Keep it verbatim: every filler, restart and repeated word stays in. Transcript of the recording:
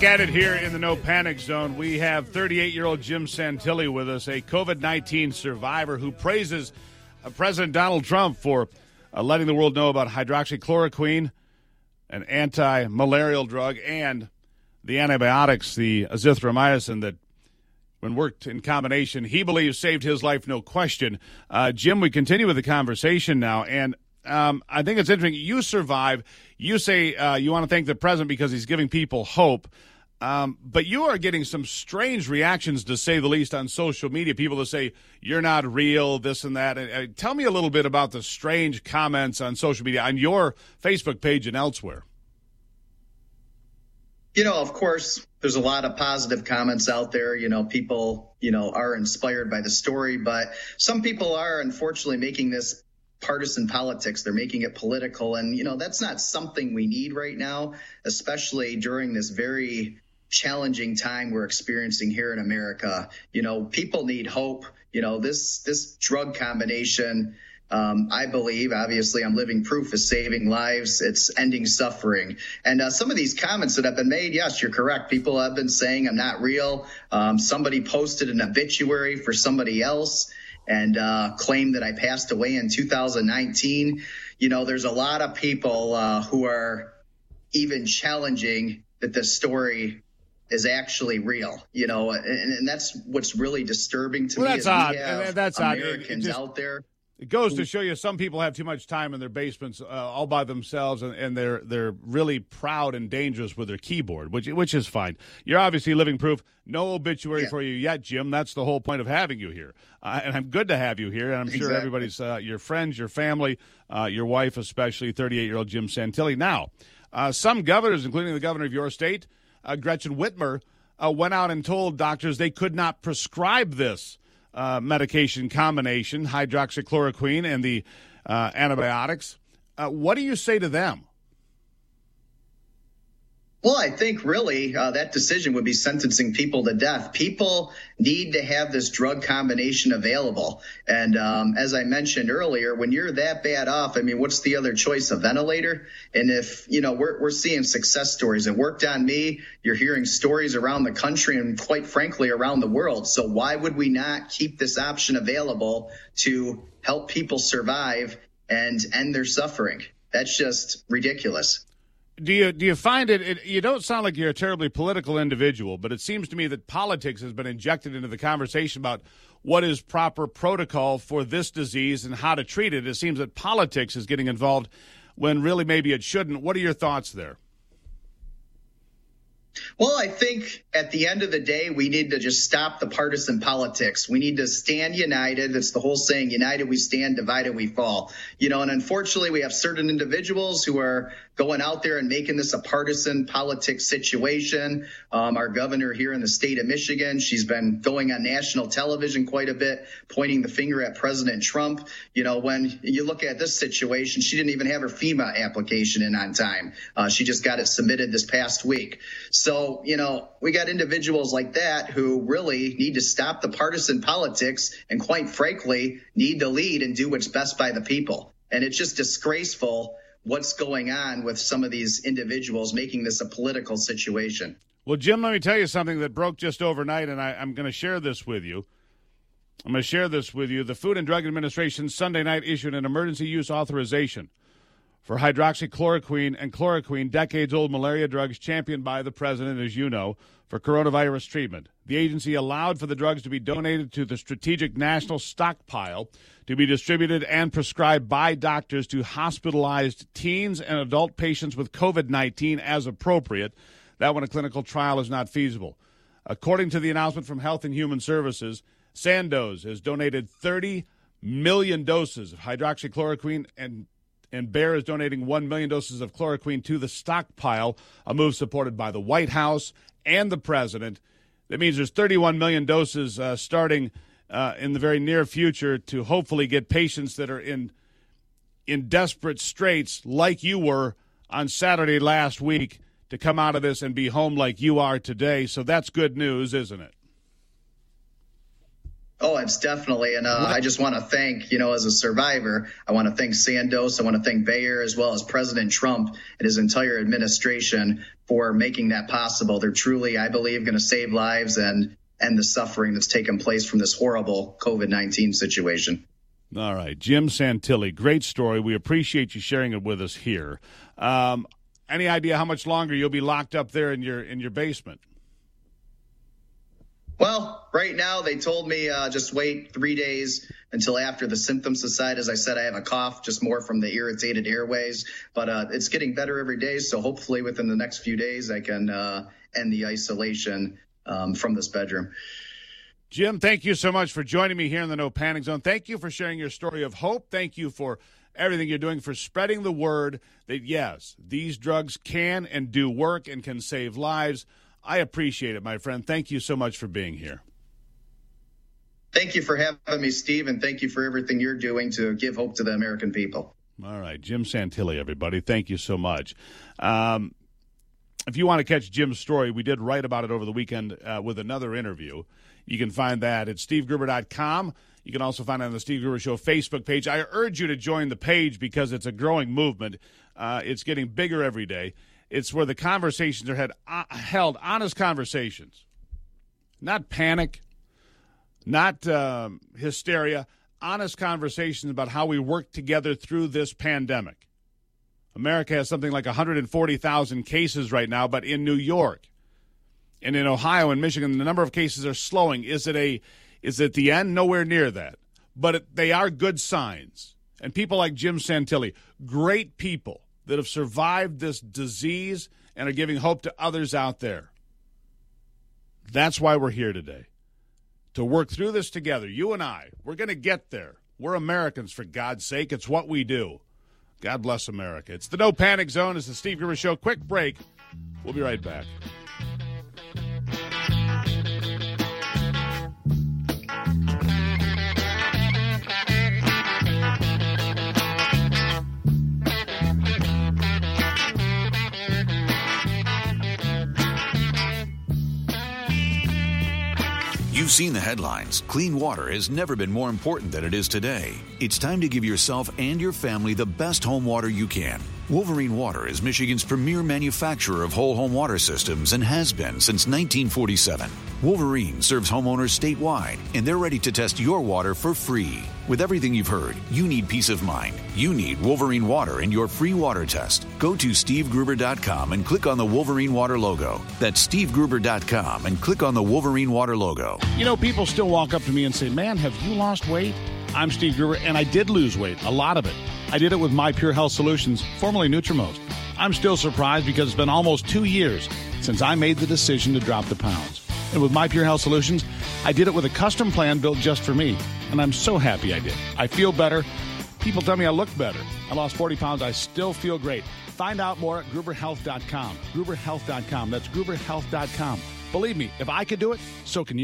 at it here in the No Panic Zone. We have thirty-eight-year-old Jim Santilli with us, a COVID nineteen survivor who praises uh, President Donald Trump for uh, letting the world know about hydroxychloroquine, an anti-malarial drug, and the antibiotics, the azithromycin, that when worked in combination, he believes saved his life, no question. Uh, Jim, we continue with the conversation now, and um, I think it's interesting. You survive. You say uh, you want to thank the president because he's giving people hope, um, but you are getting some strange reactions, to say the least, on social media. People that say, you're not real, this and that. Uh, tell me a little bit about the strange comments on social media, on your Facebook page and elsewhere. You know, of course, there's a lot of positive comments out there. You know, people, you know, are inspired by the story, but some people are unfortunately making this partisan politics. They're making it political. And, you know, that's not something we need right now, especially during this very challenging time we're experiencing here in America. You know, people need hope. You know, this this drug combination, Um, I believe, obviously, I'm living proof, is saving lives. It's ending suffering. And uh, some of these comments that have been made, yes, you're correct. People have been saying I'm not real. Um, somebody posted an obituary for somebody else and uh, claimed that I passed away in two thousand nineteen. You know, there's a lot of people uh, who are even challenging that this story is actually real, you know, and, and that's what's really disturbing to well, me. That's is odd. we have that's Americans odd. It, it just... out there. It goes to show you some people have too much time in their basements uh, all by themselves, and, and they're they're really proud and dangerous with their keyboard, which which is fine. You're obviously living proof. No obituary yeah. for you yet, Jim. That's the whole point of having you here. Uh, and I'm good to have you here, and I'm sure exactly. everybody's, uh, your friends, your family, uh, your wife especially, thirty-eight-year-old Jim Santilli. Now, uh, some governors, including the governor of your state, uh, Gretchen Whitmer, uh, went out and told doctors they could not prescribe this Uh, medication combination, hydroxychloroquine and the uh, antibiotics. Uh, what do you say to them? Well, I think really uh, that decision would be sentencing people to death. People need to have this drug combination available. And um, as I mentioned earlier, when you're that bad off, I mean, what's the other choice? A ventilator? And if, you know, we're, we're seeing success stories. It worked on me. You're hearing stories around the country and quite frankly around the world. So why would we not keep this option available to help people survive and end their suffering? That's just ridiculous. Do you do you find it, it, you don't sound like you're a terribly political individual, but it seems to me that politics has been injected into the conversation about what is proper protocol for this disease and how to treat it. It seems that politics is getting involved when really maybe it shouldn't. What are your thoughts there? Well, I think at the end of the day, we need to just stop the partisan politics. We need to stand united. It's the whole saying, united we stand, divided we fall. You know, and unfortunately, we have certain individuals who are going out there and making this a partisan politics situation. Um, our governor here in the state of Michigan, she's been going on national television quite a bit, pointing the finger at President Trump. You know, when you look at this situation, she didn't even have her FEMA application in on time. Uh, she just got it submitted this past week. So, you know, we got individuals like that who really need to stop the partisan politics and, quite frankly, need to lead and do what's best by the people. And it's just disgraceful what's going on with some of these individuals making this a political situation. Well, Jim, let me tell you something that broke just overnight, and I, I'm going to share this with you. I'm going to share this with you. The Food and Drug Administration Sunday night issued an emergency use authorization for hydroxychloroquine and chloroquine, decades-old malaria drugs championed by the president, as you know, for coronavirus treatment. The agency allowed for the drugs to be donated to the Strategic National Stockpile to be distributed and prescribed by doctors to hospitalized teens and adult patients with COVID nineteen as appropriate. That when a clinical trial is not feasible. According to the announcement from Health and Human Services, Sandoz has donated thirty million doses of hydroxychloroquine, and and Bayer is donating one million doses of chloroquine to the stockpile, a move supported by the White House and the president. That means there's thirty-one million doses uh, starting uh, in the very near future to hopefully get patients that are in in desperate straits like you were on Saturday last week to come out of this and be home like you are today. So that's good news, isn't it? Oh, it's definitely. And uh, I just want to thank, you know, as a survivor, I want to thank Sandoz. I want to thank Bayer as well as President Trump and his entire administration for making that possible. They're truly, I believe, going to save lives and end the suffering that's taken place from this horrible COVID nineteen situation. All right. Jim Santilli, great story. We appreciate you sharing it with us here. Um, any idea how much longer you'll be locked up there in your in your basement? Well, right now they told me uh, just wait three days until after the symptoms subside. As I said, I have a cough, just more from the irritated airways, but uh, it's getting better every day. So hopefully within the next few days, I can uh, end the isolation um, from this bedroom. Jim, thank you so much for joining me here in the No Panic Zone. Thank you for sharing your story of hope. Thank you for everything you're doing for spreading the word that, yes, these drugs can and do work and can save lives. I appreciate it, my friend. Thank you so much for being here. Thank you for having me, Steve, and thank you for everything you're doing to give hope to the American people. All right. Jim Santilli, everybody. Thank you so much. Um, if you want to catch Jim's story, we did write about it over the weekend uh, with another interview. You can find that at steve gruber dot com. You can also find it on the Steve Gruber Show Facebook page. I urge you to join the page because it's a growing movement. Uh, it's getting bigger every day. It's where the conversations are had, uh, held, honest conversations, not panic, not um, hysteria, honest conversations about how we work together through this pandemic. America has something like one hundred forty thousand cases right now, but in New York and in Ohio and Michigan, the number of cases are slowing. Is it a, is it the end? Nowhere near that. But it, they are good signs. And people like Jim Santilli, great people that have survived this disease and are giving hope to others out there. That's why we're here today, to work through this together. You and I, we're going to get there. We're Americans, for God's sake. It's what we do. God bless America. It's the No Panic Zone. It's the Steve Gruber Show. Quick break. We'll be right back. You've seen the headlines. Clean water has never been more important than it is today. It's time to give yourself and your family the best home water you can. Wolverine Water is Michigan's premier manufacturer of whole home water systems and has been since nineteen forty-seven. Wolverine serves homeowners statewide, and they're ready to test your water for free. With everything you've heard, you need peace of mind. You need Wolverine Water in your free water test. Go to steve gruber dot com and click on the Wolverine Water logo. That's steve gruber dot com and click on the Wolverine Water logo. You know, people still walk up to me and say, man, have you lost weight? I'm Steve Gruber, and I did lose weight, a lot of it. I did it with My Pure Health Solutions, formerly Nutrimost. I'm still surprised because it's been almost two years since I made the decision to drop the pounds. And with My Pure Health Solutions, I did it with a custom plan built just for me. And I'm so happy I did. I feel better. People tell me I look better. I lost forty pounds. I still feel great. Find out more at gruber health dot com. gruber health dot com. That's gruber health dot com. Believe me, if I could do it, so can you.